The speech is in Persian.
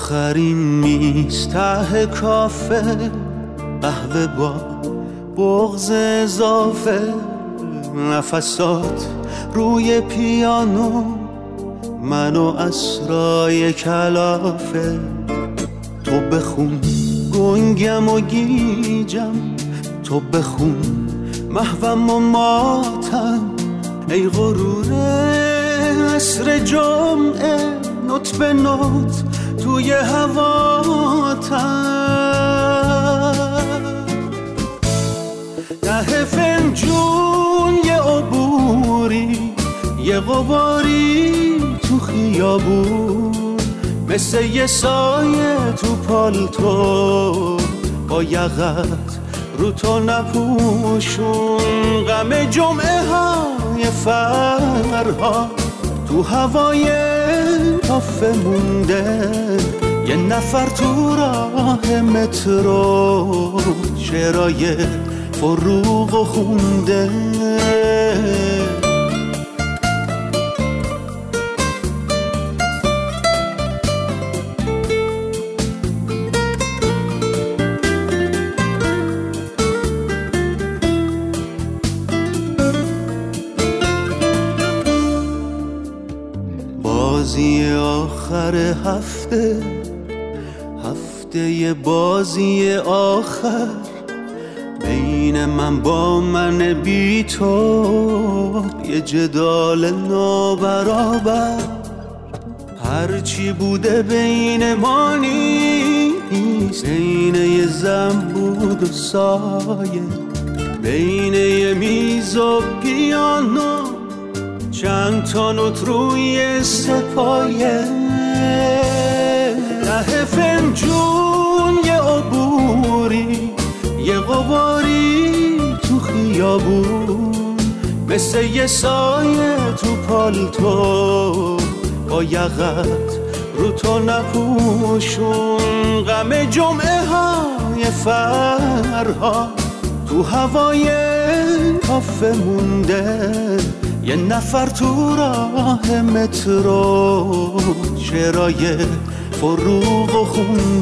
آخرین میز ته کافه، قهوه با بغض اضافه، نفسات روی پیانو، من و اسرای کلافه. تو بخون گنگم و گیجم، تو بخون محوم و ماتم، ای غرور عصر جمعه، نوت به نوت توی هواتم. ته فنجون یه عبوری، یه غباری تو خیابون، مثل یه سایه تو پالتو، با یقت رو تو نپوشون. غم جمعه های فرها تو هوای کافه مونده، یه نفر تو راه مترو شعرهای فروغ و خونده. بازی آخر هفته، هفته بازی آخر، بین من با من بی تو یه جدال نابرابر. هرچی بوده بین ما نیست، بین یه زنبود و سایه، بین یه میز و پیانو، چند تا نوت روی سپایه. ته فنجون یه عبوری، یه غباری تو خیابون، مثل یه سایه تو پالتو، با یقت رو تو نپوشون. غم جمعه های فرها تو هوای کافه مونده، یه نفر تو راه مترو شعرهای فروغ و خونده.